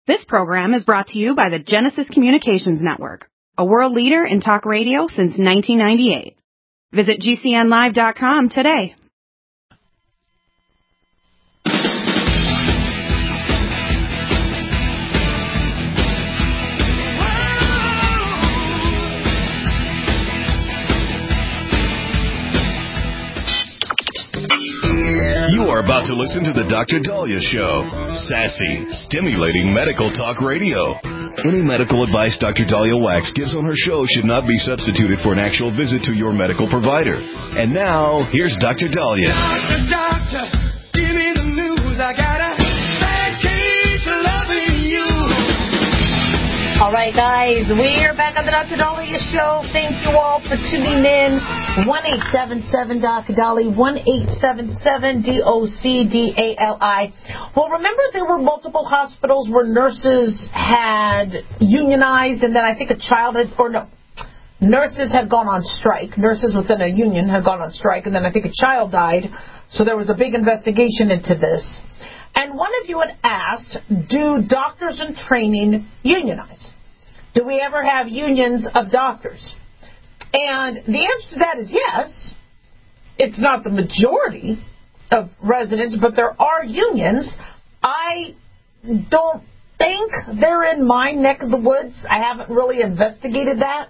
This program is brought to you by the Genesis Communications Network, a world leader in talk radio since 1998. Visit GCNlive.com today. You are about to listen to the Dr. Daliah Show. Sassy, stimulating medical talk radio. Any medical advice Dr. Daliah Wax gives on her show should not be substituted for an actual visit to your medical provider. And now, here's Dr. Daliah. Doctor, give me the news. I got a bad case of loving you. All right, guys, we're back on the Dr. Daliah Show. Thank you all for tuning in. 1-877-Dr. Dali, 1-877-DOCDALI. Well, remember there were multiple hospitals where nurses had unionized, and then I think nurses had gone on strike. Nurses within a union had gone on strike, and then I think a child died. So there was a big investigation into this. And one of you had asked, do doctors in training unionize? Do we ever have unions of doctors? And the answer to that is yes. It's not the majority of residents, but there are unions. I don't think they're in my neck of the woods. I haven't really investigated that.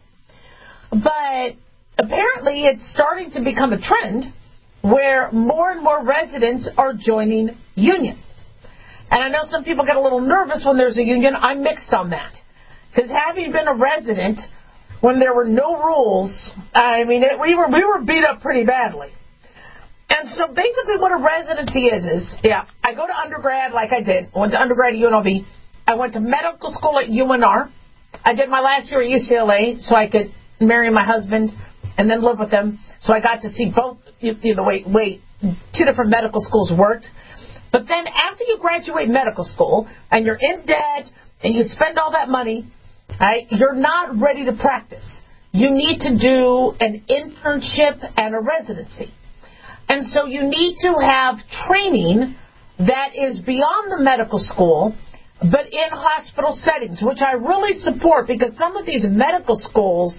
But apparently it's starting to become a trend where more and more residents are joining unions. And I know some people get a little nervous when there's a union. I'm mixed on that. Because having been a resident when there were no rules, I mean, we were beat up pretty badly. And so basically what a residency is, I go to undergrad like I did. I went to undergrad at UNLV. I went to medical school at UNR. I did my last year at UCLA so I could marry my husband and then live with him. So I got to see both, two different medical schools worked. But then after you graduate medical school and you're in debt and you spend all that money, right, you're not ready to practice. You need to do an internship and a residency. And so you need to have training that is beyond the medical school, but in hospital settings, which I really support because some of these medical schools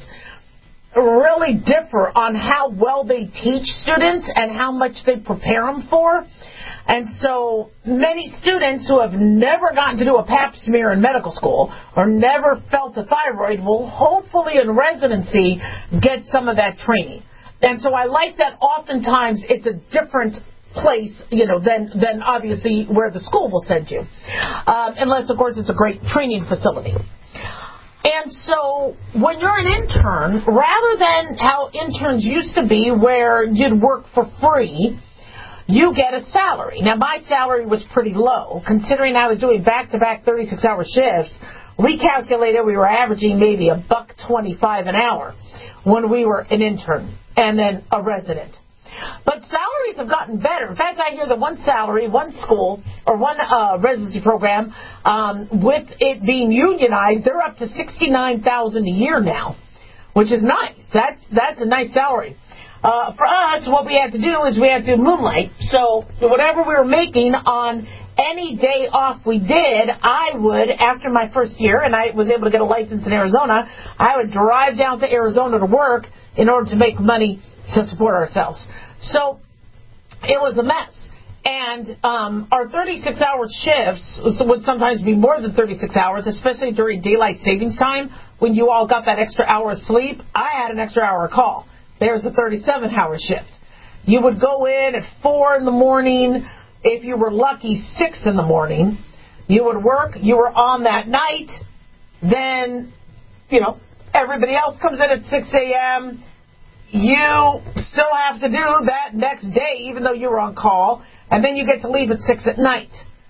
really differ on how well they teach students and how much they prepare them for. And so many students who have never gotten to do a pap smear in medical school or never felt a thyroid will hopefully in residency get some of that training. And so I like that oftentimes it's a different place, than obviously where the school will send you. Unless, of course, it's a great training facility. And so when you're an intern, rather than how interns used to be where you'd work for free, you get a salary. Now, my salary was pretty low. Considering I was doing back-to-back 36-hour shifts, we calculated we were averaging maybe $1.25 an hour when we were an intern and then a resident. But salaries have gotten better. In fact, I hear that one school, or one residency program, with it being unionized, they're up to $69,000 a year now, which is nice. That's a nice salary. For us, what we had to do is we had to moonlight. So whatever we were making on any day off we did, I would, after my first year, and I was able to get a license in Arizona, I would drive down to Arizona to work in order to make money to support ourselves. So it was a mess. And our 36-hour shifts would sometimes be more than 36 hours, especially during daylight savings time when you all got that extra hour of sleep. I had an extra hour of call. There's a 37-hour shift. You would go in at 4 in the morning. If you were lucky, 6 in the morning. You would work. You were on that night. Then, everybody else comes in at 6 a.m. You still have to do that next day, even though you were on call. And then you get to leave at 6 at night.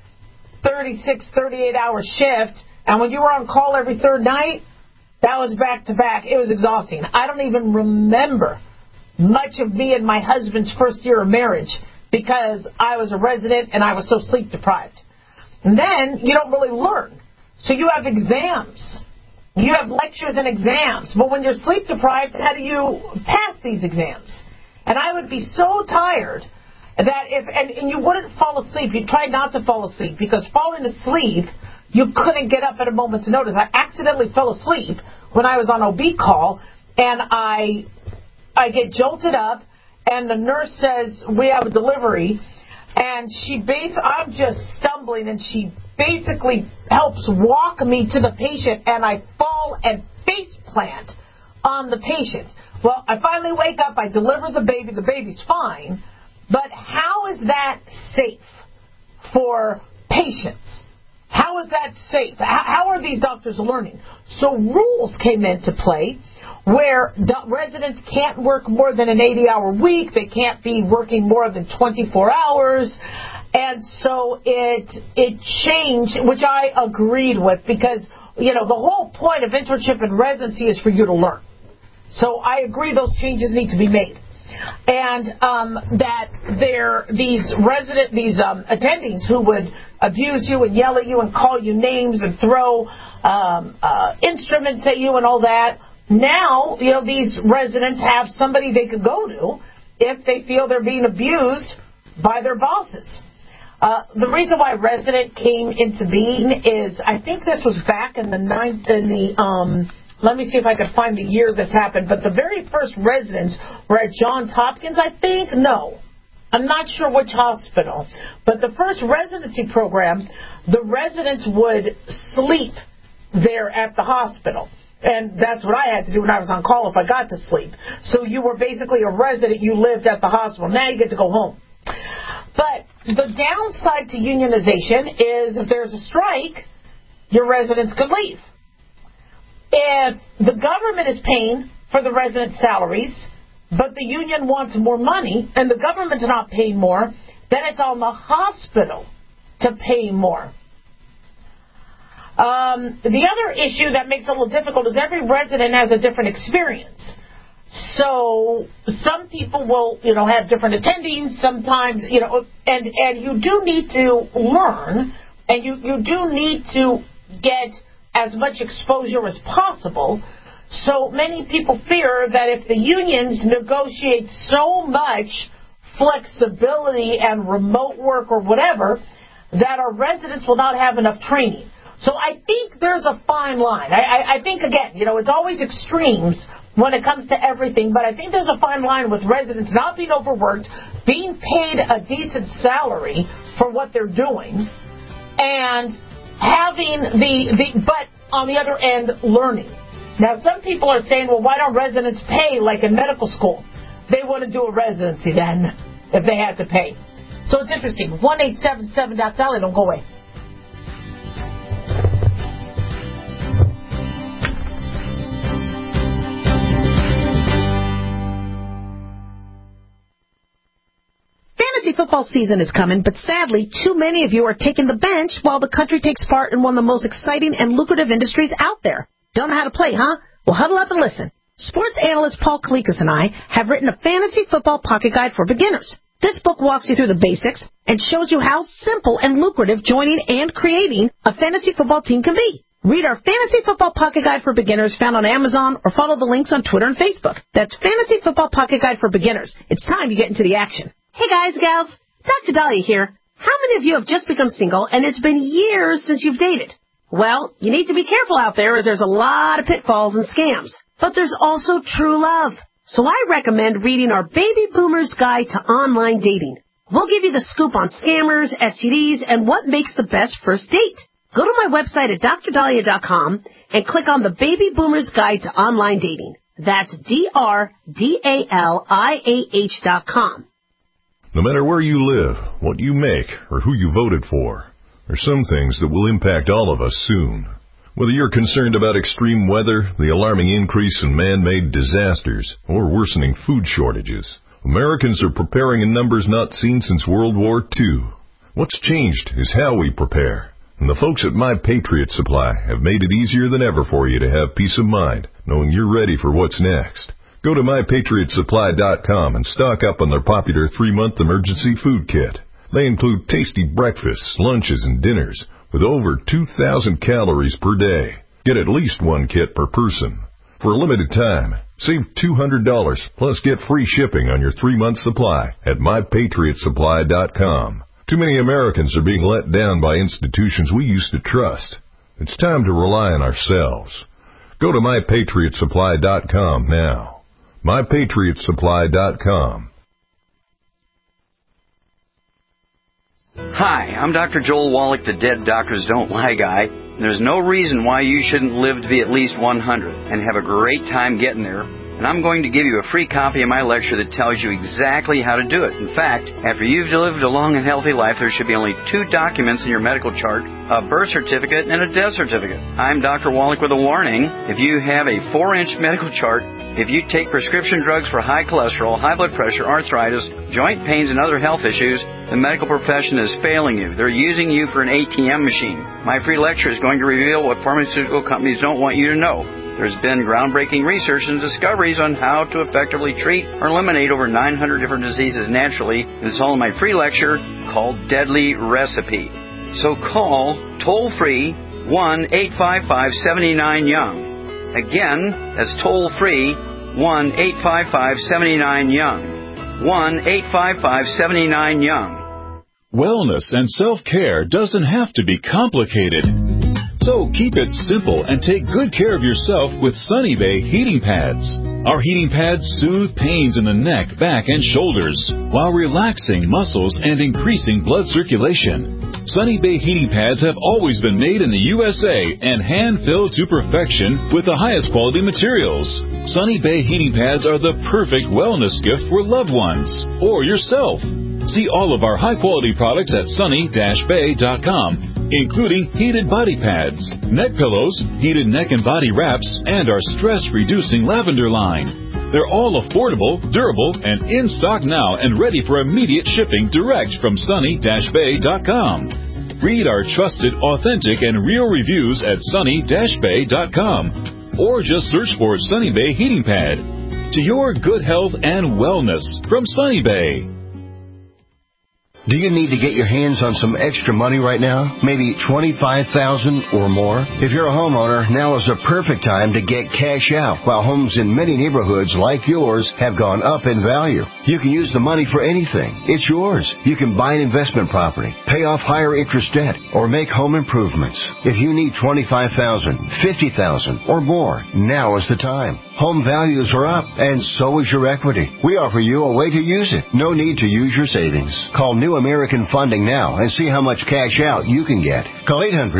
36, 38-hour shift. And when you were on call every third night, that was back-to-back. It was exhausting. I don't even remember much of me and my husband's first year of marriage because I was a resident and I was so sleep-deprived. And then you don't really learn. So you have exams. You have lectures and exams. But when you're sleep-deprived, how do you pass these exams? And I would be so tired that and you wouldn't fall asleep. You tried not to fall asleep because falling asleep you couldn't get up at a moment's notice. I accidentally fell asleep when I was on OB call, and I get jolted up, and the nurse says, we have a delivery, and I'm just stumbling, and she basically helps walk me to the patient, and I fall and face plant on the patient. Well, I finally wake up, I deliver the baby's fine, but how is that safe for patients? How is that safe? How are these doctors learning? So rules came into play where residents can't work more than an 80-hour week. They can't be working more than 24 hours. And so it changed, which I agreed with, because, the whole point of internship and residency is for you to learn. So I agree those changes need to be made. And that these attendings who would abuse you and yell at you and call you names and throw instruments at you and all that, now, these residents have somebody they could go to if they feel they're being abused by their bosses. The reason why resident came into being is, I think this was back in let me see if I can find the year this happened, but the very first residents were at Johns Hopkins, I think. No, I'm not sure which hospital, but the first residency program, the residents would sleep there at the hospital. And that's what I had to do when I was on call if I got to sleep. So you were basically a resident. You lived at the hospital. Now you get to go home. But the downside to unionization is if there's a strike, your residents could leave. If the government is paying for the residents' salaries, but the union wants more money and the government's not paying more, then it's on the hospital to pay more. The other issue that makes it a little difficult is every resident has a different experience. So some people will, have different attendings sometimes, and you do need to learn, and you do need to get as much exposure as possible. So many people fear that if the unions negotiate so much flexibility and remote work or whatever, that our residents will not have enough training. So I think there's a fine line. I think, again, it's always extremes when it comes to everything, but I think there's a fine line with residents not being overworked, being paid a decent salary for what they're doing, and having but on the other end, learning. Now, some people are saying, well, why don't residents pay like in medical school? They wouldn't do a residency then if they had to pay. So it's interesting. 1-877-DOC-DOLLY. Don't go away. Fantasy football season is coming, but sadly, too many of you are taking the bench while the country takes part in one of the most exciting and lucrative industries out there. Don't know how to play, huh? Well, huddle up and listen. Sports analyst Paul Kalikas and I have written a fantasy football pocket guide for beginners. This book walks you through the basics and shows you how simple and lucrative joining and creating a fantasy football team can be. Read our Fantasy Football Pocket Guide for Beginners found on Amazon or follow the links on Twitter and Facebook. That's Fantasy Football Pocket Guide for Beginners. It's time to get into the action. Hey guys, gals, Dr. Dahlia here. How many of you have just become single and it's been years since you've dated? Well, you need to be careful out there as there's a lot of pitfalls and scams. But there's also true love. So I recommend reading our Baby Boomer's Guide to Online Dating. We'll give you the scoop on scammers, STDs, and what makes the best first date. Go to my website at drdahlia.com and click on the Baby Boomer's Guide to Online Dating. That's DRDALIAH.com. No matter where you live, what you make, or who you voted for, there's some things that will impact all of us soon. Whether you're concerned about extreme weather, the alarming increase in man-made disasters, or worsening food shortages, Americans are preparing in numbers not seen since World War II. What's changed is how we prepare. And the folks at My Patriot Supply have made it easier than ever for you to have peace of mind, knowing you're ready for what's next. Go to MyPatriotSupply.com and stock up on their popular 3-month emergency food kit. They include tasty breakfasts, lunches, and dinners with over 2,000 calories per day. Get at least one kit per person. For a limited time, save $200 plus get free shipping on your 3-month supply at MyPatriotSupply.com. Too many Americans are being let down by institutions we used to trust. It's time to rely on ourselves. Go to MyPatriotSupply.com now. MyPatriotSupply.com. Hi, I'm Dr. Joel Wallach, the Dead Doctors Don't Lie guy. There's no reason why you shouldn't live to be at least 100 and have a great time getting there. And I'm going to give you a free copy of my lecture that tells you exactly how to do it. In fact, after you've lived a long and healthy life, there should be only 2 documents in your medical chart, a birth certificate and a death certificate. I'm Dr. Wallach with a warning. If you have a 4-inch medical chart, if you take prescription drugs for high cholesterol, high blood pressure, arthritis, joint pains, and other health issues, the medical profession is failing you. They're using you for an ATM machine. My free lecture is going to reveal what pharmaceutical companies don't want you to know. There's been groundbreaking research and discoveries on how to effectively treat or eliminate over 900 different diseases naturally. It's all in my free lecture called Deadly Recipe. So call toll-free 1-855-79-YOUNG. Again, that's toll-free 1-855-79-YOUNG. 1-855-79-YOUNG. Wellness and self-care doesn't have to be complicated. So keep it simple and take good care of yourself with Sunny Bay heating pads. Our heating pads soothe pains in the neck, back, and shoulders while relaxing muscles and increasing blood circulation. Sunny Bay heating pads have always been made in the USA and hand-filled to perfection with the highest quality materials. Sunny Bay heating pads are the perfect wellness gift for loved ones or yourself. See all of our high-quality products at sunny-bay.com. Including heated body pads, neck pillows, heated neck and body wraps, and our stress-reducing lavender line. They're all affordable, durable, and in stock now and ready for immediate shipping direct from sunny-bay.com. Read our trusted, authentic, and real reviews at sunny-bay.com or just search for Sunny Bay Heating Pad. To your good health and wellness from Sunny Bay. Do you need to get your hands on some extra money right now? Maybe $25,000 or more? If you're a homeowner, now is a perfect time to get cash out while homes in many neighborhoods like yours have gone up in value. You can use the money for anything. It's yours. You can buy an investment property, pay off higher interest debt, or make home improvements. If you need $25,000, $50,000, or more, now is the time. Home values are up, and so is your equity. We offer you a way to use it. No need to use your savings. Call New American Funding now and see how much cash out you can get. Call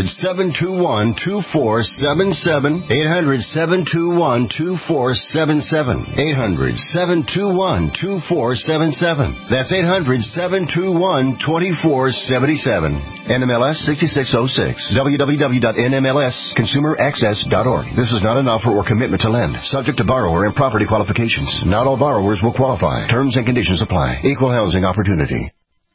800-721-2477. 800-721-2477. 800-721-2477. That's 800-721-2477. NMLS 6606. www.nmlsconsumeraccess.org. This is not an offer or commitment to lend. Subject to borrower and property qualifications. Not all borrowers will qualify. Terms and conditions apply. Equal housing opportunity.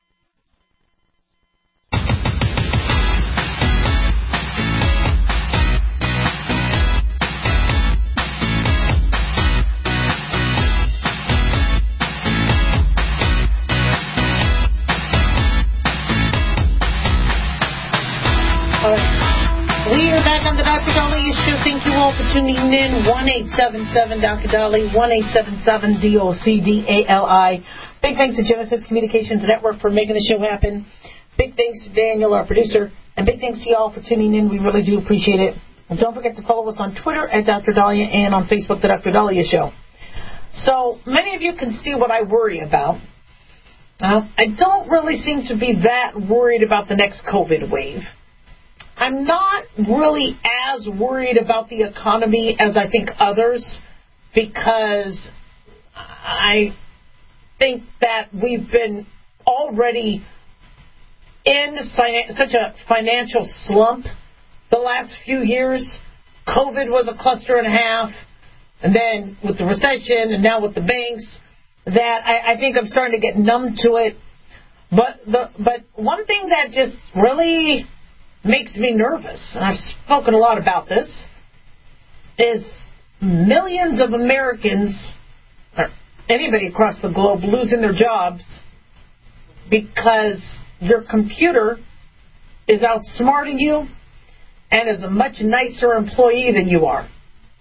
Thank you all for tuning in. 1-877-Dr. Dolly, 1-877-DOCDALI. Big thanks to Genesis Communications Network for making the show happen. Big thanks to Daniel, our producer. And big thanks to you all for tuning in. We really do appreciate it. And don't forget to follow us on Twitter at Dr. Dahlia and on Facebook, The Dr. Dahlia Show. So many of you can see what I worry about. I don't really seem to be that worried about the next COVID wave. I'm not really as worried about the economy as I think others, because I think that we've been already in such a financial slump the last few years. COVID was a cluster and a half, and then with the recession, and now with the banks, that I think I'm starting to get numb to it. But one thing that just really makes me nervous, and I've spoken a lot about this, is millions of Americans, or anybody across the globe, losing their jobs because your computer is outsmarting you and is a much nicer employee than you are.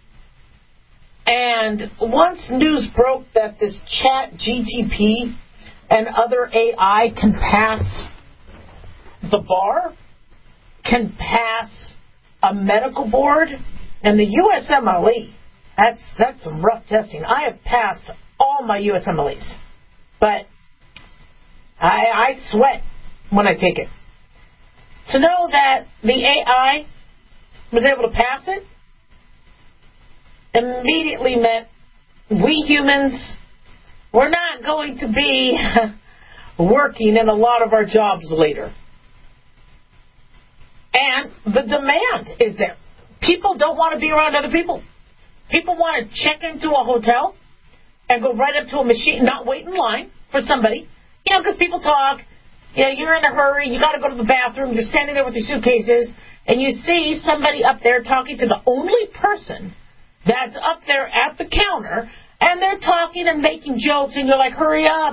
And once news broke that this Chat GTP and other AI can pass the bar can pass a medical board, and the USMLE, that's some rough testing. I have passed all my USMLEs, but I sweat when I take it. To know that the AI was able to pass it immediately meant we humans were not going to be working in a lot of our jobs later. And the demand is there. People don't want to be around other people. People want to check into a hotel and go right up to a machine, not wait in line for somebody. You know, because people talk. Yeah, you're in a hurry. You got to go to the bathroom. You're standing there with your suitcases, and you see somebody up there talking to the only person that's up there at the counter, and they're talking and making jokes, and you're like, hurry up.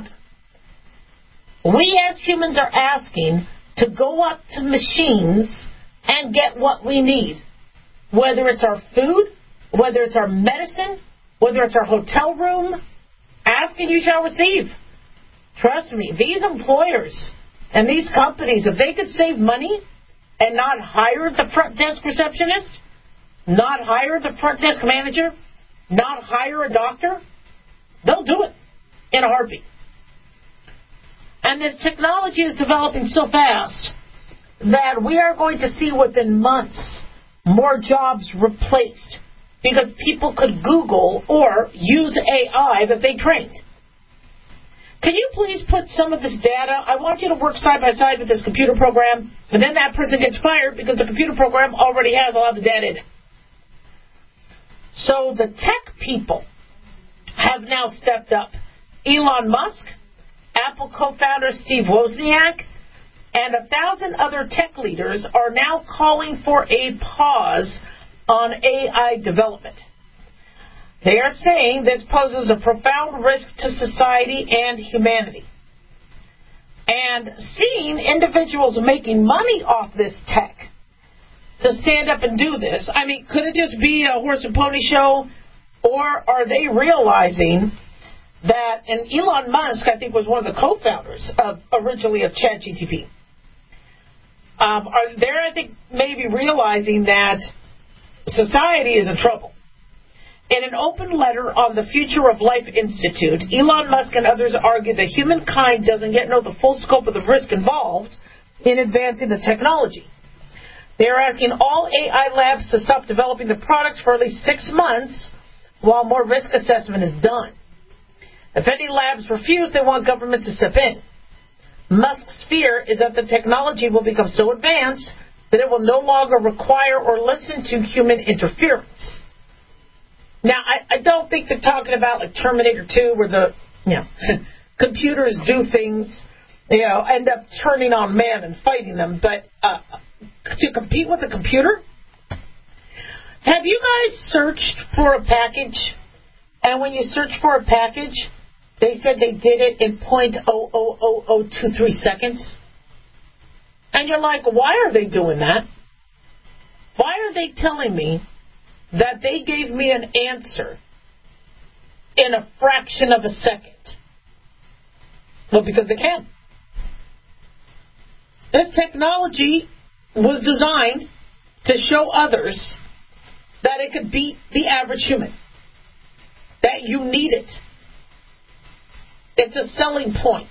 We as humans are asking to go up to machines and get what we need, whether it's our food, whether it's our medicine, whether it's our hotel room. Ask and you shall receive. Trust me, these employers and these companies, if they could save money and not hire the front desk receptionist, not hire the front desk manager, not hire a doctor, they'll do it in a heartbeat. And this technology is developing so fast that we are going to see within months more jobs replaced because people could Google or use AI that they trained. Can you please put some of this data? I want you to work side by side with this computer program, and then that person gets fired because the computer program already has a lot of the data in it. So the tech people have now stepped up. Elon Musk, Apple co-founder Steve Wozniak, and 1,000 other tech leaders are now calling for a pause on AI development. They are saying this poses a profound risk to society and humanity. And seeing individuals making money off this tech to stand up and do this, I mean, could it just be a horse and pony show? Or are they realizing that, and Elon Musk, I think, was one of the co-founders originally of ChatGPT. They're, I think, maybe realizing that society is in trouble. In an open letter on the Future of Life Institute, Elon Musk and others argue that humankind doesn't yet know the full scope of the risk involved in advancing the technology. They are asking all AI labs to stop developing the products for at least 6 months while more risk assessment is done. If any labs refuse, they want governments to step in. Musk's fear is that the technology will become so advanced that it will no longer require or listen to human interference. Now, I don't think they're talking about like Terminator 2 where the computers do things, end up turning on man and fighting them. But to compete with a computer? Have you guys searched for a package? And when you search for a package, they said they did it in 0.00023 seconds. And you're like, why are they doing that? Why are they telling me that they gave me an answer in a fraction of a second? Well, because they can. This technology was designed to show others that it could beat the average human. That you need it. It's a selling point.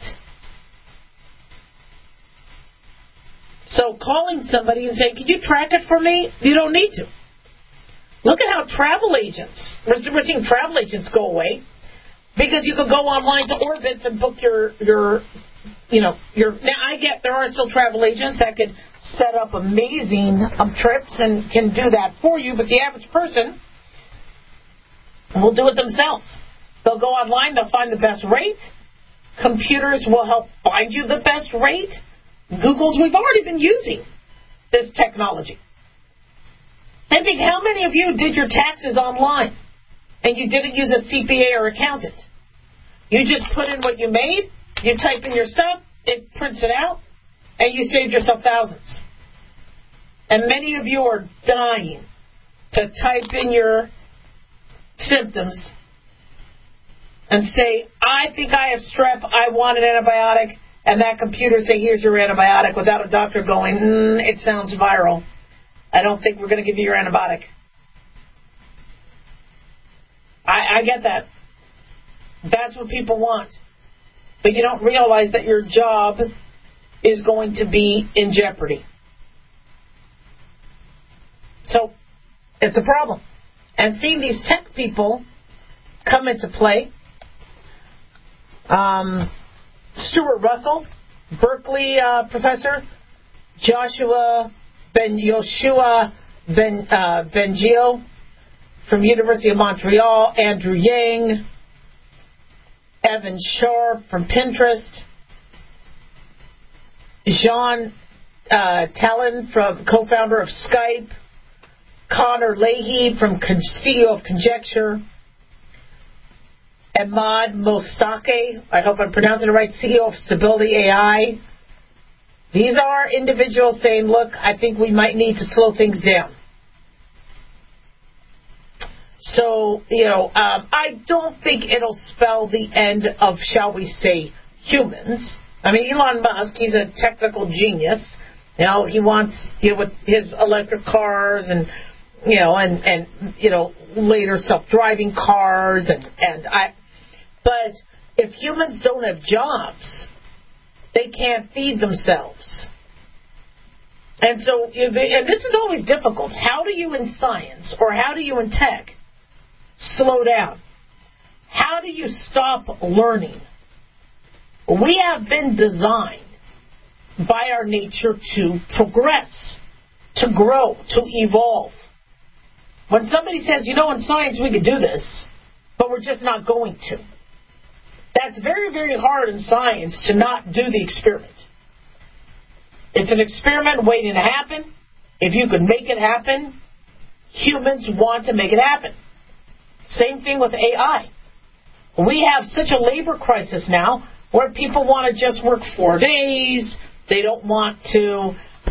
So calling somebody and saying, can you track it for me? You don't need to. Look at how travel agents, we're seeing travel agents go away because you could go online to Orbitz and book now I get there are still travel agents that could set up amazing trips and can do that for you, but the average person will do it themselves. They'll go online, they'll find the best rate. Computers will help find you the best rate. We've already been using this technology. Same thing, how many of you did your taxes online and you didn't use a CPA or accountant? You just put in what you made, you type in your stuff, it prints it out, and you saved yourself thousands. And many of you are dying to type in your symptoms and say, I think I have strep, I want an antibiotic, and that computer say, here's your antibiotic, without a doctor going, it sounds viral. I don't think we're going to give you your antibiotic. I get that. That's what people want. But you don't realize that your job is going to be in jeopardy. So, it's a problem. And seeing these tech people come into play, Stuart Russell, Berkeley professor, Joshua Bengio from University of Montreal, Andrew Yang, Evan Sharp from Pinterest, Jean Talon, from co-founder of Skype, Connor Leahy from CEO of Conjecture, Ahmad Mostake, I hope I'm pronouncing it right, CEO of Stability AI. These are individuals saying, look, I think we might need to slow things down. So, I don't think it'll spell the end of, shall we say, humans. I mean, Elon Musk, he's a technical genius. He wants, with his electric cars and later self-driving cars but if humans don't have jobs, they can't feed themselves. And so, and this is always difficult. How do you in science, or how do you in tech, slow down? How do you stop learning? We have been designed by our nature to progress, to grow, to evolve. When somebody says, in science we could do this, but we're just not going to. That's very, very hard in science to not do the experiment. It's an experiment waiting to happen. If you could make it happen, humans want to make it happen. Same thing with AI. We have such a labor crisis now where people want to just work 4 days. They don't want to,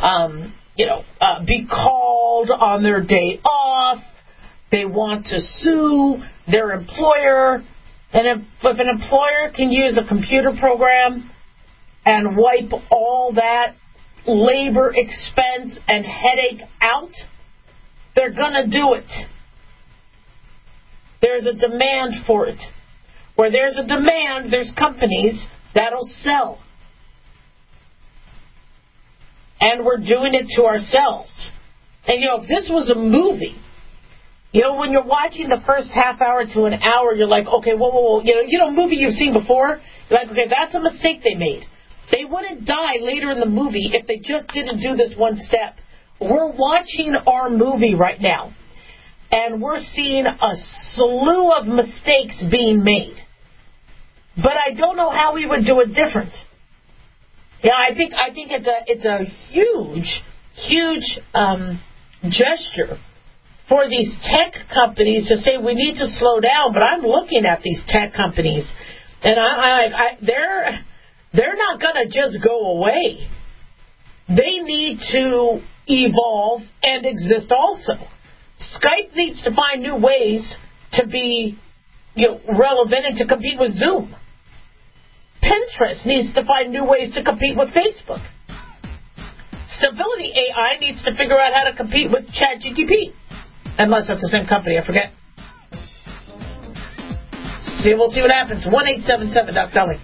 be called on their day off. They want to sue their employer. And if an employer can use a computer program and wipe all that labor expense and headache out, they're going to do it. There's a demand for it. Where there's a demand, there's companies that'll sell. And we're doing it to ourselves. And, if this was a movie, when you're watching the first half hour to an hour, you're like, okay, whoa. Movie you've seen before, you're like, okay, that's a mistake they made. They wouldn't die later in the movie if they just didn't do this one step. We're watching our movie right now, and we're seeing a slew of mistakes being made. But I don't know how we would do it different. I think it's a huge gesture for these tech companies to say we need to slow down. But I'm looking at these tech companies, and they're not going to just go away. They need to evolve and exist also. Skype needs to find new ways to be relevant and to compete with Zoom. Pinterest needs to find new ways to compete with Facebook. Stability AI needs to figure out how to compete with ChatGPT. Unless that's the same company, I forget. We'll see what happens. 1-877 Doc Dolly.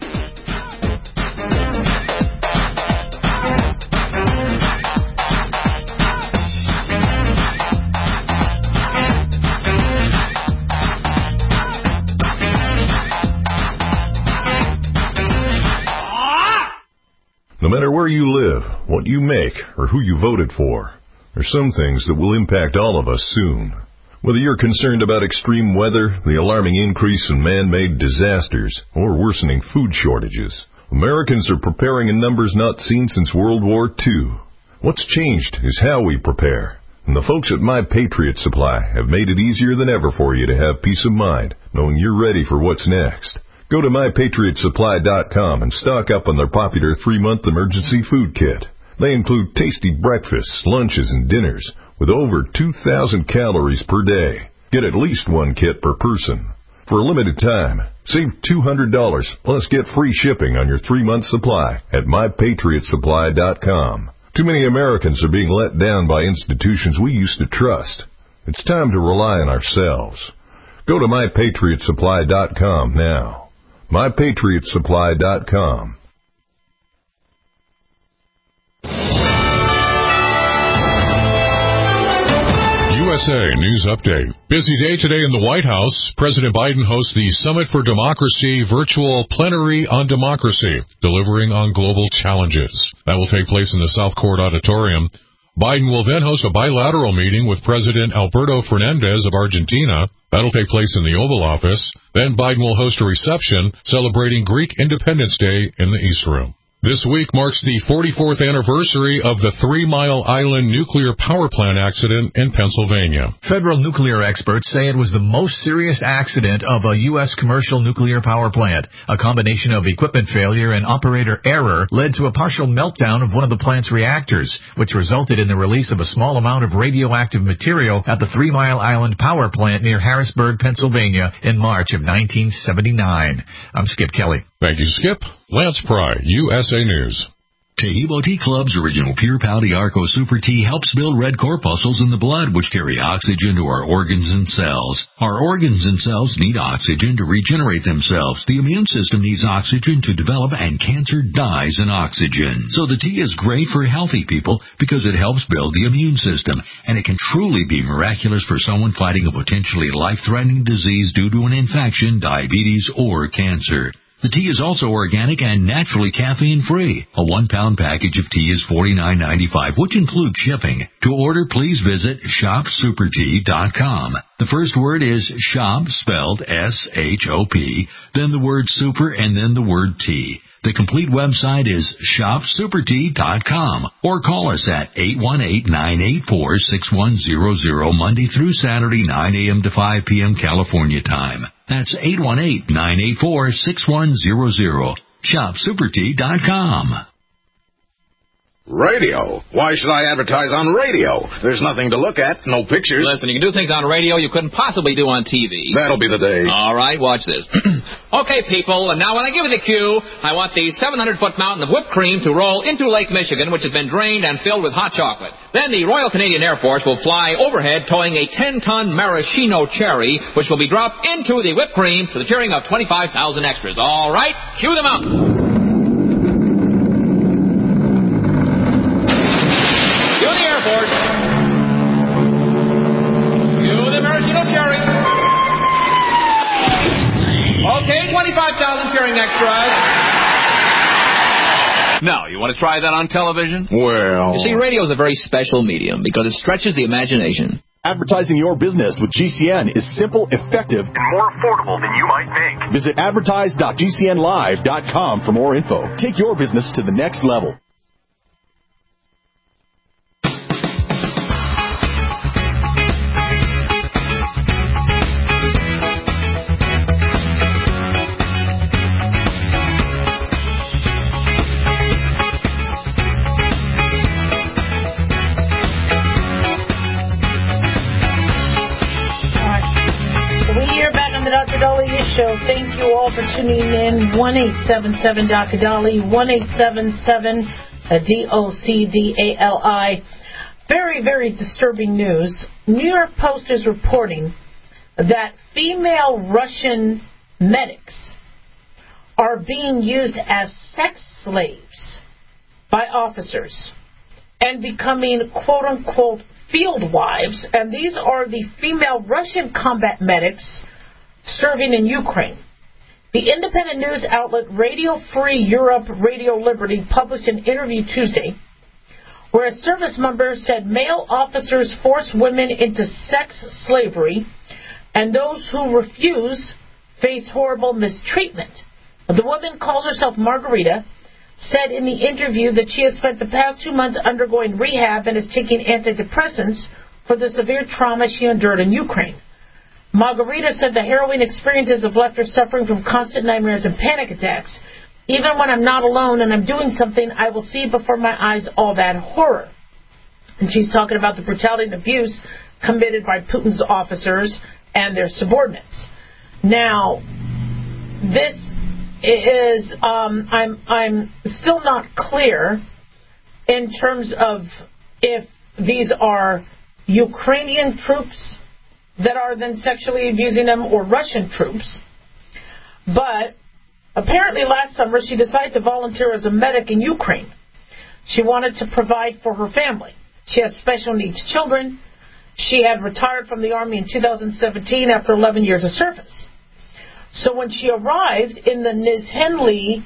No matter where you live, what you make, or who you voted for, there's some things that will impact all of us soon. Whether you're concerned about extreme weather, the alarming increase in man-made disasters, or worsening food shortages, Americans are preparing in numbers not seen since World War II. What's changed is how we prepare. And the folks at My Patriot Supply have made it easier than ever for you to have peace of mind, knowing you're ready for what's next. Go to MyPatriotSupply.com and stock up on their popular 3-month emergency food kit. They include tasty breakfasts, lunches, and dinners with over 2,000 calories per day. Get at least one kit per person. For a limited time, save $200 plus get free shipping on your 3-month supply at MyPatriotSupply.com. Too many Americans are being let down by institutions we used to trust. It's time to rely on ourselves. Go to MyPatriotSupply.com now. MyPatriotSupply.com. USA News Update. Busy day today in the White House. President Biden hosts the Summit for Democracy virtual plenary on democracy, delivering on global challenges. That will take place in the South Court Auditorium. Biden will then host a bilateral meeting with President Alberto Fernandez of Argentina. That'll take place in the Oval Office. Then Biden will host a reception celebrating Greek Independence Day in the East Room. This week marks the 44th anniversary of the 3 Mile Island nuclear power plant accident in Pennsylvania. Federal nuclear experts say it was the most serious accident of a U.S. commercial nuclear power plant. A combination of equipment failure and operator error led to a partial meltdown of one of the plant's reactors, which resulted in the release of a small amount of radioactive material at the 3 Mile Island power plant near Harrisburg, Pennsylvania in March of 1979. I'm Skip Kelly. Thank you, Skip. Lance Pry, USA News. Tahibo Tea Club's original Pure Pau Arco Super Tea helps build red corpuscles in the blood, which carry oxygen to our organs and cells. Our organs and cells need oxygen to regenerate themselves. The immune system needs oxygen to develop, and cancer dies in oxygen. So the tea is great for healthy people because it helps build the immune system, and it can truly be miraculous for someone fighting a potentially life-threatening disease due to an infection, diabetes, or cancer. The tea is also organic and naturally caffeine-free. A 1-pound package of tea is $49.95, which includes shipping. To order, please visit shopsupertea.com. The first word is shop, spelled S-H-O-P, then the word super, and then the word tea. The complete website is shopsupertea.com, or call us at 818-984-6100 Monday through Saturday, 9 a.m. to 5 p.m. California time. That's 818-984-6100. shopsupertea.com. Radio? Why should I advertise on radio? There's nothing to look at, no pictures. Listen, you can do things on radio you couldn't possibly do on TV. That'll be the day. All right, watch this. Okay, people, and now when I give you the cue, I want the 700-foot mountain of whipped cream to roll into Lake Michigan, which has been drained and filled with hot chocolate. Then the Royal Canadian Air Force will fly overhead towing a 10-ton maraschino cherry, which will be dropped into the whipped cream to the cheering of 25,000 extras. All right, cue them out. Okay, 25,000 cheering extras. Now, you want to try that on television? Well... You see, radio is a very special medium because it stretches the imagination. Advertising your business with GCN is simple, effective, and more affordable than you might think. Visit advertise.gcnlive.com for more info. Take your business to the next level. Show. Thank you all for tuning in. 1-877 Dr. Dolly, 1-877 DOCDALI. Very, very disturbing news. New York Post is reporting that female Russian medics are being used as sex slaves by officers and becoming quote-unquote field wives. And these are the female Russian combat medics serving in Ukraine. The independent news outlet Radio Free Europe, Radio Liberty published an interview Tuesday where a service member said male officers force women into sex slavery and those who refuse face horrible mistreatment. The woman calls herself Margarita, said in the interview that she has spent the past 2 months undergoing rehab and is taking antidepressants for the severe trauma she endured in Ukraine. Margarita said the harrowing experiences have left her suffering from constant nightmares and panic attacks. Even when I'm not alone and I'm doing something, I will see before my eyes all that horror. And she's talking about the brutality and abuse committed by Putin's officers and their subordinates. Now, this is, I'm still not clear in terms of if these are Ukrainian troops that are then sexually abusing them or Russian troops. But apparently last summer she decided to volunteer as a medic in Ukraine. She wanted to provide for her family. She has special needs children. She had retired from the Army in 2017 after 11 years of service. So when she arrived in the Nizhny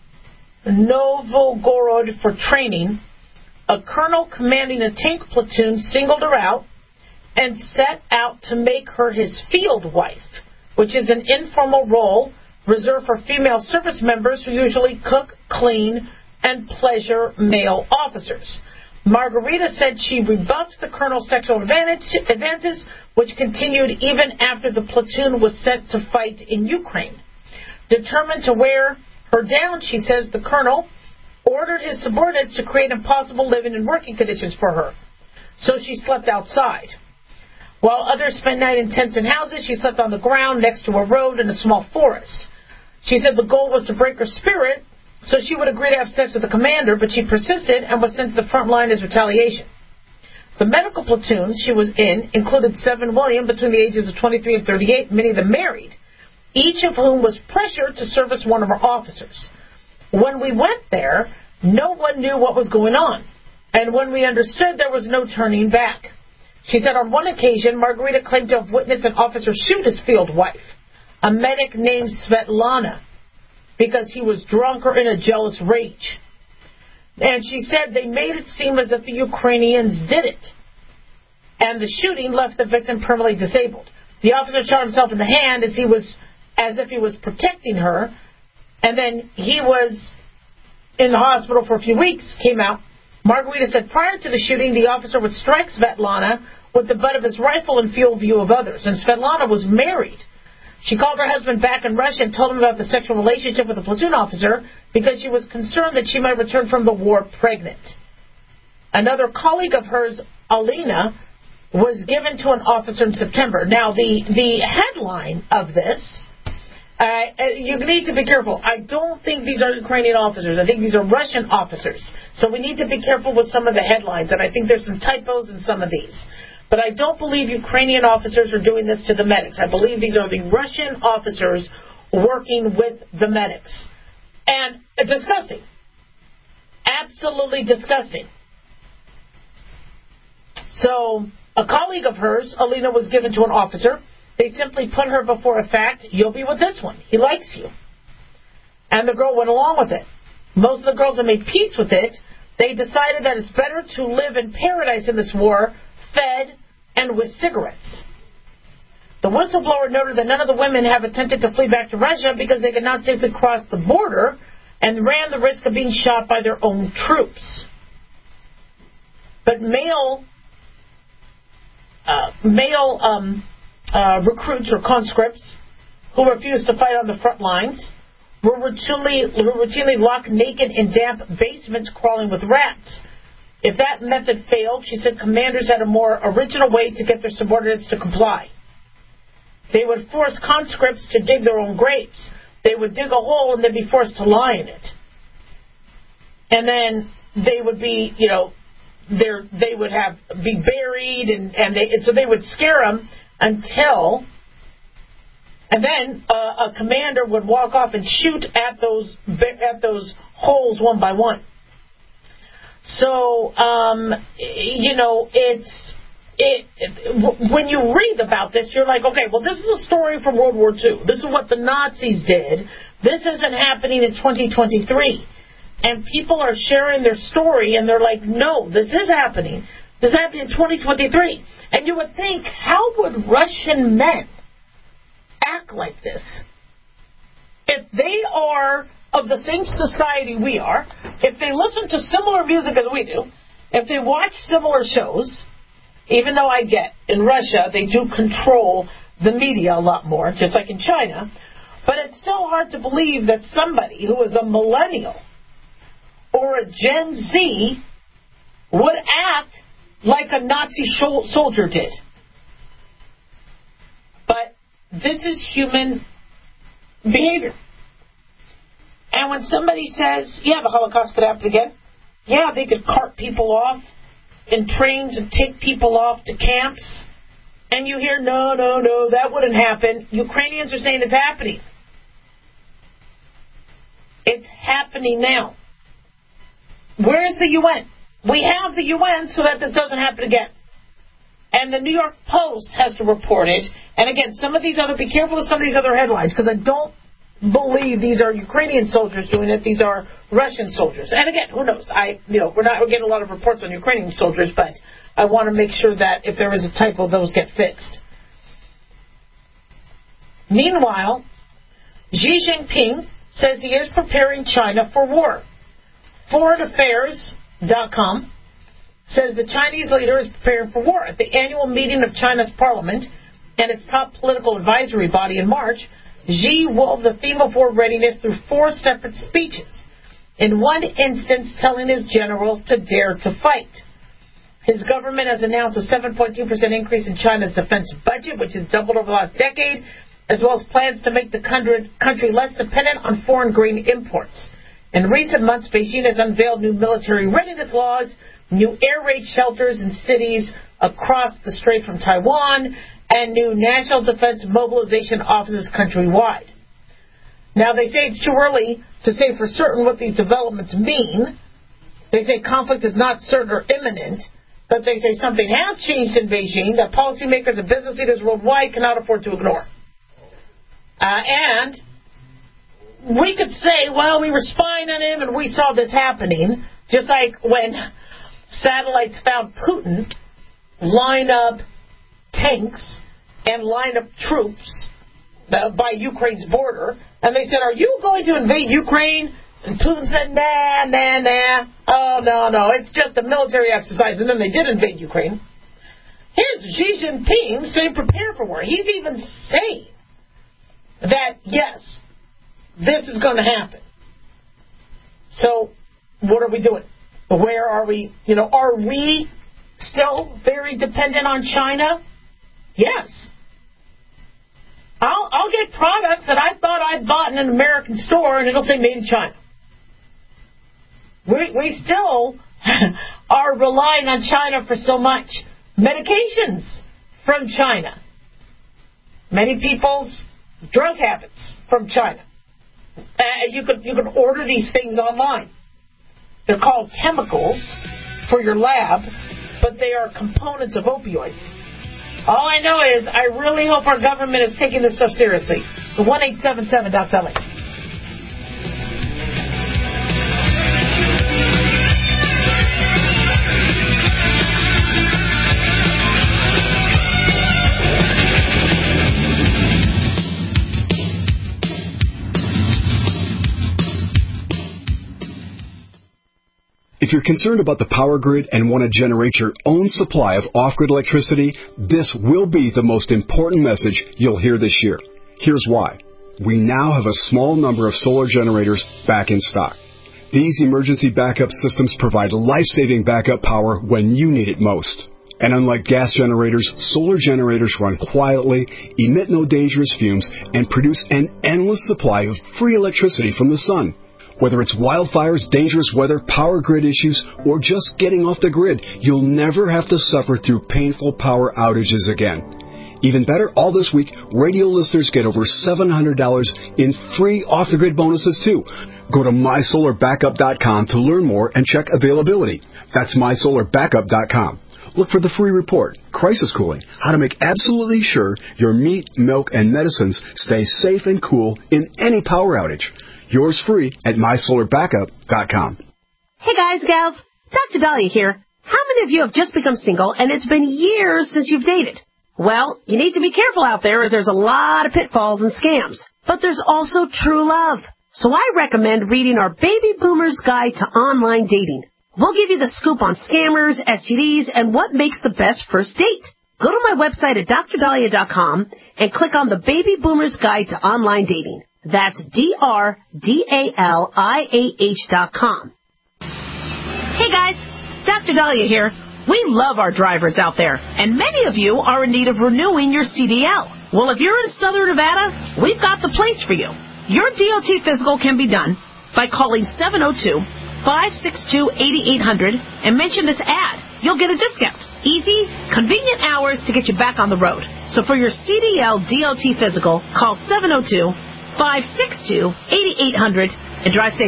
Novgorod for training, a colonel commanding a tank platoon singled her out and set out to make her his field wife, which is an informal role reserved for female service members who usually cook, clean, and pleasure male officers. Margarita said she rebuffed the colonel's sexual advances, which continued even after the platoon was sent to fight in Ukraine. Determined to wear her down, she says the colonel ordered his subordinates to create impossible living and working conditions for her. So she slept outside. While others spent night in tents and houses, she slept on the ground next to a road in a small forest. She said the goal was to break her spirit, so she would agree to have sex with the commander, but she persisted and was sent to the front line as retaliation. The medical platoon she was in included 7 women between the ages of 23 and 38, many of them married, each of whom was pressured to service one of her officers. When we went there, no one knew what was going on, and when we understood, there was no turning back. She said on one occasion, Margarita claimed to have witnessed an officer shoot his field wife, a medic named Svetlana, because he was drunk or in a jealous rage. And she said they made it seem as if the Ukrainians did it, and the shooting left the victim permanently disabled. The officer shot himself in the hand as if he was protecting her, and then he was in the hospital for a few weeks, came out. Margarita said prior to the shooting, the officer would strike Svetlana with the butt of his rifle in field view of others, and Svetlana was married. She called her husband back in Russia and told him about the sexual relationship with the platoon officer because she was concerned that she might return from the war pregnant. Another colleague of hers, Alina, was given to an officer in September. Now, the headline of this, you need to be careful. I don't think these are Ukrainian officers. I think these are Russian officers. So we need to be careful with some of the headlines, and I think there's some typos in some of these. But I don't believe Ukrainian officers are doing this to the medics. I believe these are the Russian officers working with the medics. And disgusting. Absolutely disgusting. So a colleague of hers, Alina, was given to an officer. They simply put her before a fact. You'll be with this one. He likes you. And the girl went along with it. Most of the girls have made peace with it. They decided that it's better to live in paradise in this war, fed and with cigarettes. The whistleblower noted that none of the women have attempted to flee back to Russia because they could not safely cross the border and ran the risk of being shot by their own troops. But male recruits or conscripts who refused to fight on the front lines were routinely locked naked in damp basements crawling with rats. If that method failed, she said commanders had a more original way to get their subordinates to comply. They would force conscripts to dig their own graves. They would dig a hole and they'd be forced to lie in it. And then they would be, they would be buried, and so they would scare them until, and then a commander would walk off and shoot at those holes one by one. So, when you read about this, you're like, okay, well, this is a story from World War II. This is what the Nazis did. This isn't happening in 2023. And people are sharing their story, and they're like, no, this is happening. This is happening in 2023. And you would think, how would Russian men act like this? If they are of the same society we are, if they listen to similar music as we do, if they watch similar shows, even though I get in Russia they do control the media a lot more, just like in China, but it's still hard to believe that somebody who is a millennial or a Gen Z would act like a Nazi soldier did. But This is human behavior. And when somebody says, yeah, the Holocaust could happen again, yeah, they could cart people off in trains and take people off to camps, and you hear, no, that wouldn't happen. Ukrainians are saying it's happening. It's happening now. Where is the UN? We have the UN so that this doesn't happen again. And the New York Post has to report it. And again, be careful with some of these other headlines, because I don't believe these are Ukrainian soldiers doing it. These are Russian soldiers. And again, who knows? We're getting a lot of reports on Ukrainian soldiers, but I want to make sure that if there is a typo, those get fixed. Meanwhile, Xi Jinping says he is preparing China for war. ForeignAffairs.com says the Chinese leader is preparing for war. At the annual meeting of China's parliament and its top political advisory body in March, Xi wove the theme of war readiness through 4 separate speeches, in one instance telling his generals to dare to fight. His government has announced a 7.2% increase in China's defense budget, which has doubled over the last decade, as well as plans to make the country less dependent on foreign grain imports. In recent months, Beijing has unveiled new military readiness laws, new air raid shelters in cities across the Strait from Taiwan, and new national defense mobilization offices countrywide. Now, they say it's too early to say for certain what these developments mean. They say conflict is not certain or imminent, but they say something has changed in Beijing that policymakers and business leaders worldwide cannot afford to ignore. And we could say, well, we were spying on him and we saw this happening, just like when satellites found Putin line up tanks and line up troops by Ukraine's border, and they said, are you going to invade Ukraine? And Putin said, nah. Oh, no, it's just a military exercise. And then they did invade Ukraine. Here's Xi Jinping saying prepare for war. He's even saying that, yes, this is going to happen. So what are we doing? Where are we? Are we still very dependent on China? Yes. I'll get products that I thought I'd bought in an American store, and it'll say made in China. We still are relying on China for so much. Medications from China. Many people's drug habits from China. You could order these things online. They're called chemicals for your lab, but they are components of opioids. All I know is I really hope our government is taking this stuff seriously. The 1-877-DOC-LA. If you're concerned about the power grid and want to generate your own supply of off-grid electricity, this will be the most important message you'll hear this year. Here's why. We now have a small number of solar generators back in stock. These emergency backup systems provide life-saving backup power when you need it most. And unlike gas generators, solar generators run quietly, emit no dangerous fumes, and produce an endless supply of free electricity from the sun. Whether it's wildfires, dangerous weather, power grid issues, or just getting off the grid, you'll never have to suffer through painful power outages again. Even better, all this week, radio listeners get over $700 in free off-the-grid bonuses, too. Go to MySolarBackup.com to learn more and check availability. That's MySolarBackup.com. Look for the free report, Crisis Cooling, how to make absolutely sure your meat, milk, and medicines stay safe and cool in any power outage. Yours free at MySolarBackup.com. Hey guys, gals, Dr. Dahlia here. How many of you have just become single and it's been years since you've dated? Well, you need to be careful out there as there's a lot of pitfalls and scams. But there's also true love. So I recommend reading our Baby Boomer's Guide to Online Dating. We'll give you the scoop on scammers, STDs, and what makes the best first date. Go to my website at drdahlia.com and click on the Baby Boomer's Guide to Online Dating. That's DRDALIAH.com. Hey guys, Dr. Dahlia here. We love our drivers out there, and many of you are in need of renewing your CDL. Well, if you're in Southern Nevada, we've got the place for you. Your DOT physical can be done by calling 702-562-8800 and mention this ad. You'll get a discount. Easy, convenient hours to get you back on the road. So for your CDL DOT physical, call 702-562-8800 and drive safe.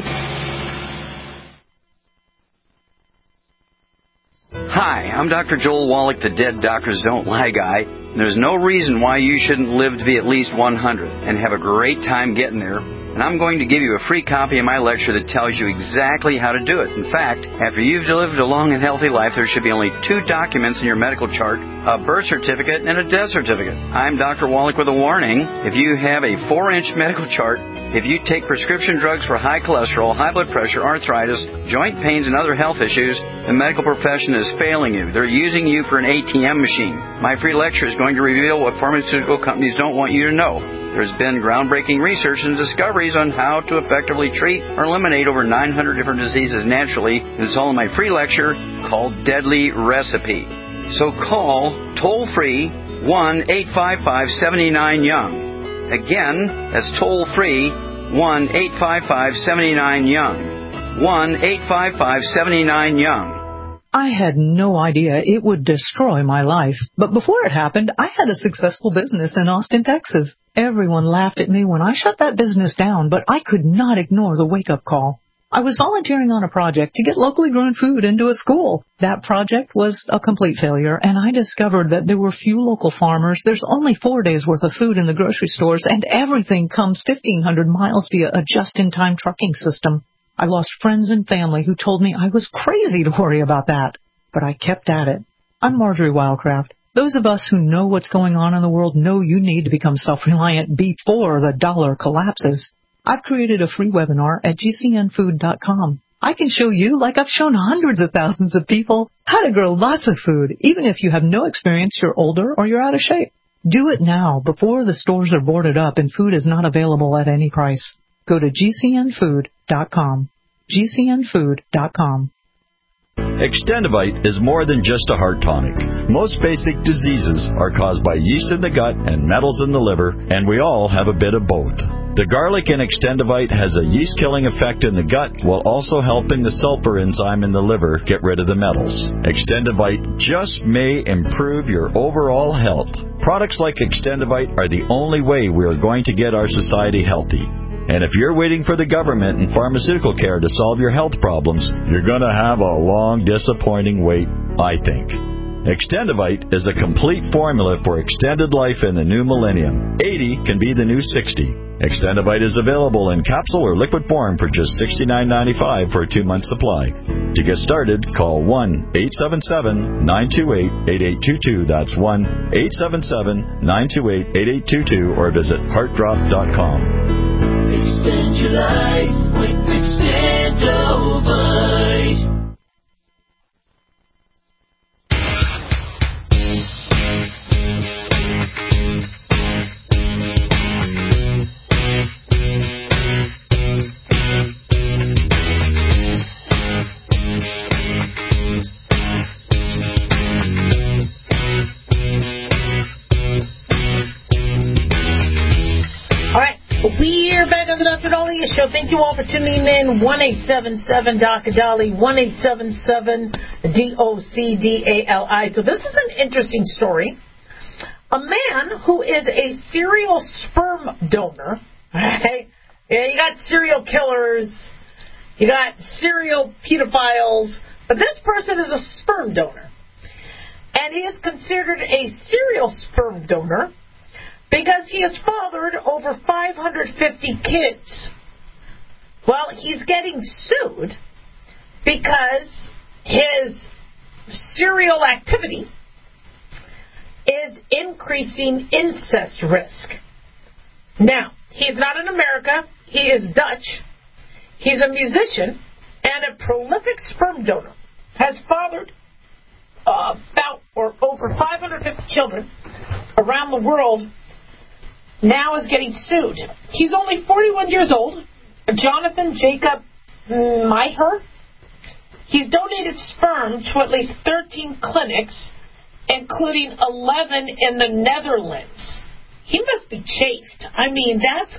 Hi, I'm Dr. Joel Wallach, the Dead Doctors Don't Lie guy. There's no reason why you shouldn't live to be at least 100 and have a great time getting there. And I'm going to give you a free copy of my lecture that tells you exactly how to do it. In fact, after you've lived a long and healthy life, there should be only 2 documents in your medical chart, a birth certificate and a death certificate. I'm Dr. Wallach with a warning. If you have a 4-inch medical chart, if you take prescription drugs for high cholesterol, high blood pressure, arthritis, joint pains, and other health issues, the medical profession is failing you. They're using you for an ATM machine. My free lecture is going to reveal what pharmaceutical companies don't want you to know. There's been groundbreaking research and discoveries on how to effectively treat or eliminate over 900 different diseases naturally. It's all in my free lecture called Deadly Recipe. So call toll-free 1-855-79-YOUNG. Again, that's toll-free 1-855-79-YOUNG. 1-855-79-YOUNG. I had no idea it would destroy my life. But before it happened, I had a successful business in Austin, Texas. Everyone laughed at me when I shut that business down, but I could not ignore the wake-up call. I was volunteering on a project to get locally grown food into a school. That project was a complete failure, and I discovered that there were few local farmers. There's only 4 days' worth of food in the grocery stores, and everything comes 1,500 miles via a just-in-time trucking system. I lost friends and family who told me I was crazy to worry about that. But I kept at it. I'm Marjorie Wildcraft. Those of us who know what's going on in the world know you need to become self-reliant before the dollar collapses. I've created a free webinar at gcnfood.com. I can show you, like I've shown hundreds of thousands of people, how to grow lots of food, even if you have no experience, you're older, or you're out of shape. Do it now, before the stores are boarded up and food is not available at any price. Go to gcnfood.com. gcnfood.com. Extendivite is more than just a heart tonic. Most basic diseases are caused by yeast in the gut and metals in the liver, and we all have a bit of both. The garlic in Extendivite has a yeast-killing effect in the gut while also helping the sulfur enzyme in the liver get rid of the metals. Extendivite just may improve your overall health. Products like Extendivite are the only way we are going to get our society healthy. And if you're waiting for the government and pharmaceutical care to solve your health problems, you're going to have a long, disappointing wait, I think. Extendivite is a complete formula for extended life in the new millennium. 80 can be the new 60. Extendivite is available in capsule or liquid form for just $69.95 for a 2-month supply. To get started, call 1-877-928-8822. That's 1-877-928-8822 or visit heartdrop.com. Extend your life with Extendivite. We're back on the Dr. Dahlia Show. Thank you all for tuning in. 1-877-Dr. 1-877-DOCDALI. So this is an interesting story. A man who is a serial sperm donor. Right? Yeah, you got serial killers. You got serial pedophiles. But this person is a sperm donor. And he is considered a serial sperm donor because he has fathered over 550 kids. Well, he's getting sued because his serial activity is increasing incest risk. Now, he's not in America. He is Dutch. He's a musician and a prolific sperm donor. Has fathered over 550 children around the world. Now is getting sued. He's only 41 years old. Jonathan Jacob Meijer. He's donated sperm to at least 13 clinics, including 11 in the Netherlands. He must be chafed. I mean, that's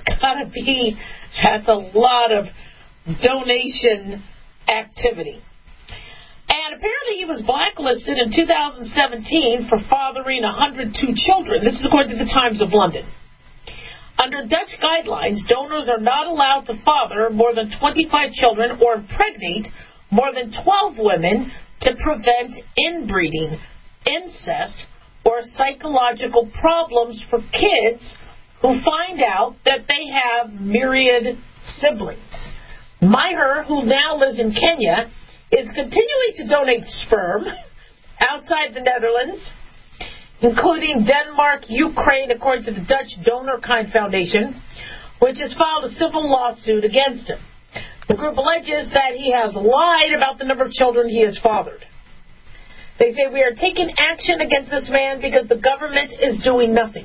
a lot of donation activity. And apparently he was blacklisted in 2017 for fathering 102 children. This is according to the Times of London. Under Dutch guidelines, donors are not allowed to father more than 25 children or impregnate more than 12 women to prevent inbreeding, incest, or psychological problems for kids who find out that they have myriad siblings. Maher, who now lives in Kenya, is continuing to donate sperm outside the Netherlands, including Denmark, Ukraine, according to the Dutch DonorKind Foundation, which has filed a civil lawsuit against him. The group alleges that he has lied about the number of children he has fathered. They say, we are taking action against this man because the government is doing nothing.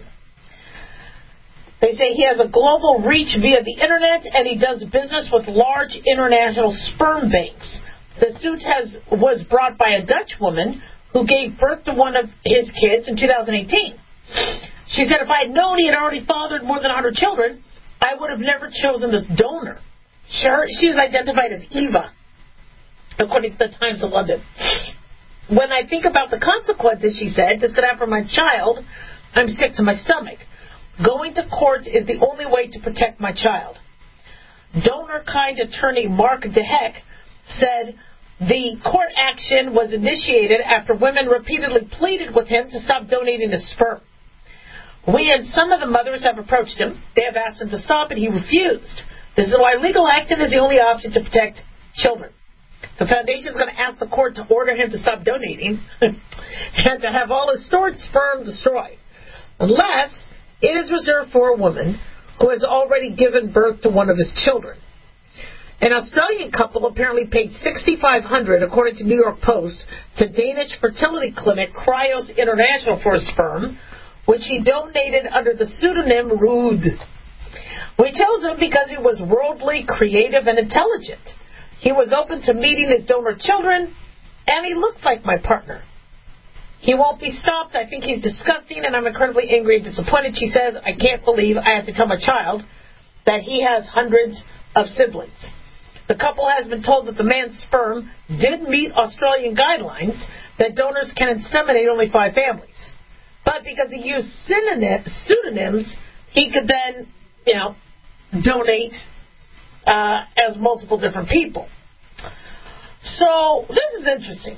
They say he has a global reach via the internet and he does business with large international sperm banks. The suit was brought by a Dutch woman who gave birth to one of his kids in 2018. She said, if I had known he had already fathered more than 100 children, I would have never chosen this donor. She is identified as Eva, according to the Times of London. When I think about the consequences, she said, this could happen for my child, I'm sick to my stomach. Going to court is the only way to protect my child. DonorKind attorney Mark DeHeck said the court action was initiated after women repeatedly pleaded with him to stop donating his sperm. We and some of the mothers have approached him. They have asked him to stop, and he refused. This is why legal action is the only option to protect children. The foundation is going to ask the court to order him to stop donating and to have all his stored sperm destroyed, unless it is reserved for a woman who has already given birth to one of his children. An Australian couple apparently paid $6,500, according to New York Post, to Danish fertility clinic Cryos International for his sperm, which he donated under the pseudonym Ruud. We chose him because he was worldly, creative, and intelligent. He was open to meeting his donor children, and he looks like my partner. He won't be stopped. I think he's disgusting, and I'm incredibly angry and disappointed. She says, I can't believe I have to tell my child that he has hundreds of siblings. The couple has been told that the man's sperm did meet Australian guidelines that donors can inseminate only 5 families. But because he used pseudonyms, he could then, donate as multiple different people. So this is interesting.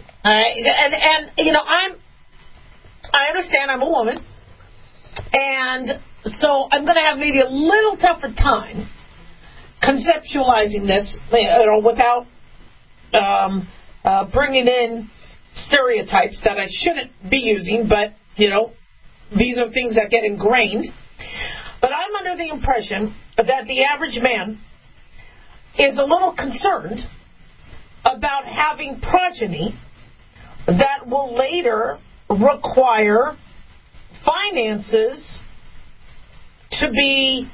I understand I'm a woman, and so I'm going to have maybe a little tougher time conceptualizing this, without bringing in stereotypes that I shouldn't be using, but, these are things that get ingrained. But I'm under the impression that the average man is a little concerned about having progeny that will later require finances to be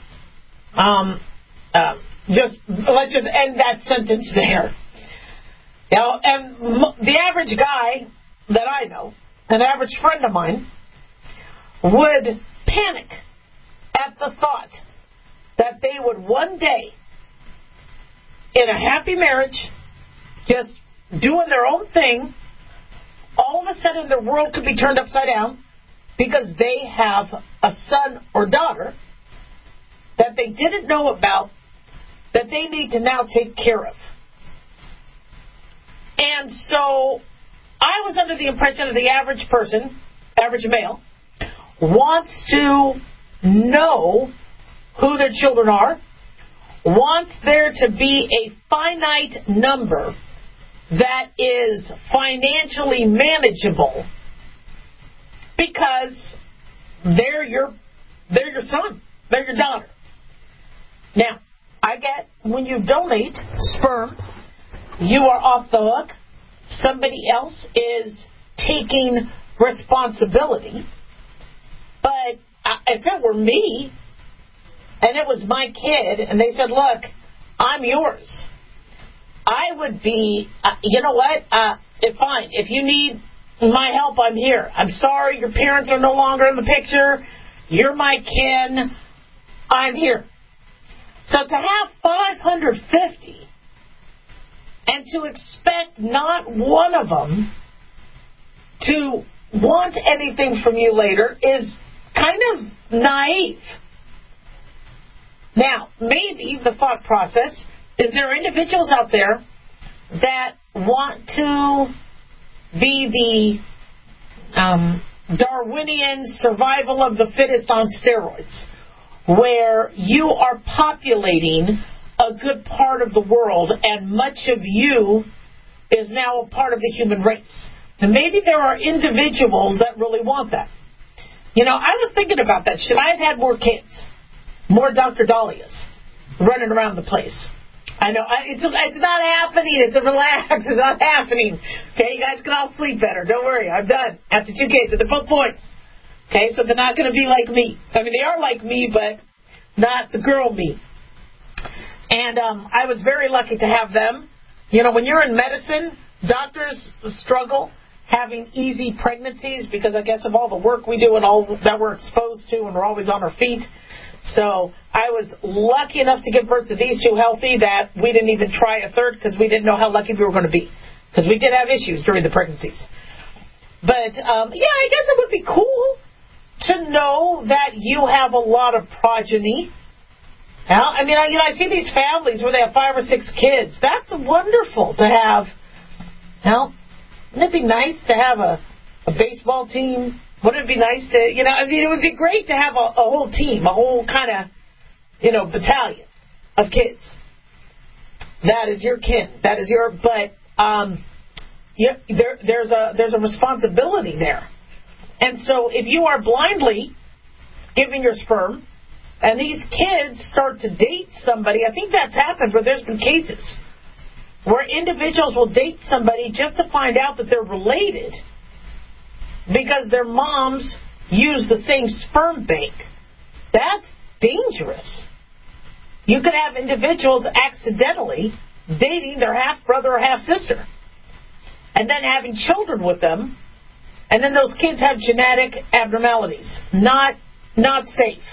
let's just end that sentence there. And the average guy that I know, an average friend of mine, would panic at the thought that they would one day, in a happy marriage, just doing their own thing, all of a sudden their world could be turned upside down because they have a son or daughter that they didn't know about that they need to now take care of. And so I was under the impression that the average person, average male, wants to know who their children are, wants there to be a finite number that is financially manageable because they're your son, they're your daughter. Now, I get when you donate sperm, you are off the hook. Somebody else is taking responsibility. But if it were me, and it was my kid, and they said, look, I'm yours. I would be, you know what? Fine. If you need my help, I'm here. I'm sorry your parents are no longer in the picture. You're my kin. I'm here. So to have 550 and to expect not one of them to want anything from you later is kind of naive. Now, maybe the thought process is there are individuals out there that want to be the Darwinian survival of the fittest on steroids, where you are populating a good part of the world and much of you is now a part of the human race. And maybe there are individuals that really want that. You know, I was thinking about that. Should I have had more kids? More Dr. Dahlias running around the place? I know. It's not happening. It's relax. It's not happening. Okay, you guys can all sleep better. Don't worry. I'm done. After 2 kids, they're both boys. Okay, so they're not going to be like me. I mean, they are like me, but not the girl me. And I was very lucky to have them. You know, when you're in medicine, doctors struggle having easy pregnancies because I guess of all the work we do and all that we're exposed to and we're always on our feet. So I was lucky enough to give birth to these two healthy that we didn't even try a third because we didn't know how lucky we were going to be. Because we did have issues during the pregnancies. But, yeah, I guess it would be cool to know that you have a lot of progeny. Now, I mean, I see these families where they have 5 or 6 kids. That's wonderful to have. Now, wouldn't it be nice to have a baseball team? Wouldn't it be nice to, it would be great to have a whole team, a whole kind of, battalion of kids. That is your kin. That is your, but, there's a responsibility there. And so if you are blindly giving your sperm, and these kids start to date somebody, I think that's happened where there's been cases where individuals will date somebody just to find out that they're related because their moms use the same sperm bank. That's dangerous. You could have individuals accidentally dating their half-brother or half-sister and then having children with them, and then those kids have genetic abnormalities. Not safe.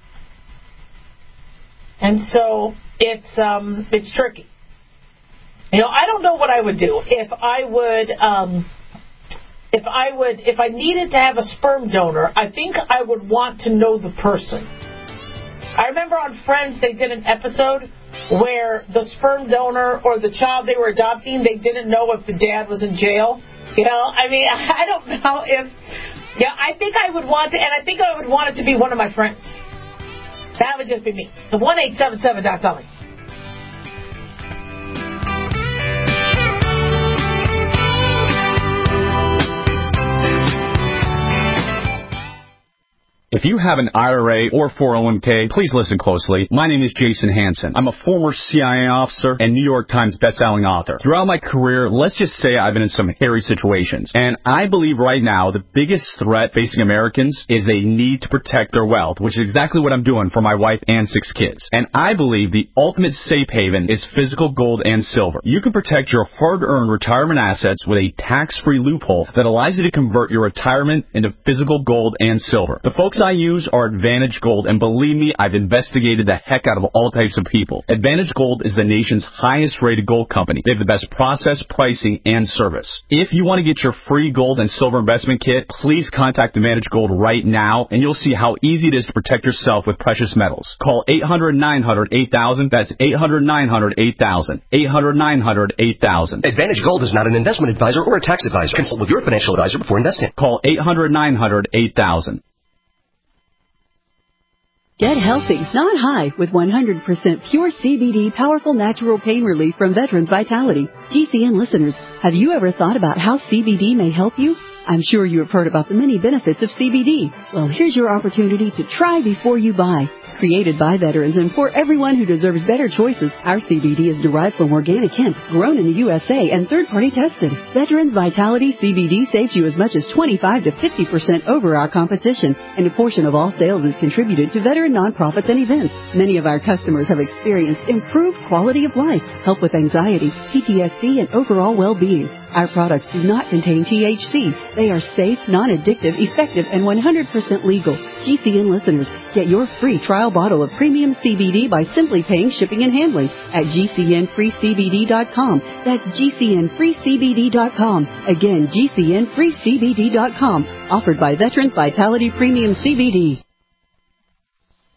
And so it's tricky. I don't know what I would do if I needed to have a sperm donor. I think I would want to know the person. I remember on Friends they did an episode where the sperm donor or the child they were adopting, they didn't know if the dad was in jail. I don't know if. Yeah, I think I would want to, and I think I would want it to be one of my friends. That would just be me. The 1-877-DOC-TOMMY. If you have an IRA or 401k, please listen closely. My name is Jason Hansen. I'm a former CIA officer and New York Times bestselling author. Throughout my career, let's just say I've been in some hairy situations. And I believe right now the biggest threat facing Americans is they need to protect their wealth, which is exactly what I'm doing for my wife and 6 kids. And I believe the ultimate safe haven is physical gold and silver. You can protect your hard-earned retirement assets with a tax-free loophole that allows you to convert your retirement into physical gold and silver. The folks I use are Advantage Gold, and believe me, I've investigated the heck out of all types of people. Advantage Gold is the nation's highest rated gold company. They have the best process, pricing, and service. If you want to get your free gold and silver investment kit, please contact Advantage Gold right now, and you'll see how easy it is to protect yourself with precious metals. Call 800-900-8000. That's 800-900-8000. 800-900-8000. Advantage Gold is not an investment advisor or a tax advisor. Consult with your financial advisor before investing. Call 800-900-8000. Get healthy, not high, with 100% pure CBD powerful natural pain relief from Veterans Vitality. GCN listeners, have you ever thought about how CBD may help you? I'm sure you have heard about the many benefits of CBD. Well, here's your opportunity to try before you buy. Created by veterans and for everyone who deserves better choices, our CBD is derived from organic hemp, grown in the USA and third-party tested. Veterans Vitality CBD saves you as much as 25 to 50% over our competition, and a portion of all sales is contributed to veteran nonprofits and events. Many of our customers have experienced improved quality of life, help with anxiety, PTSD, and overall well-being. Our products do not contain THC. They are safe, non-addictive, effective, and 100% legal. GCN listeners, get your free trial bottle of premium CBD by simply paying shipping and handling at GCNFreeCBD.com. That's GCNFreeCBD.com. Again, GCNFreeCBD.com. Offered by Veterans Vitality Premium CBD.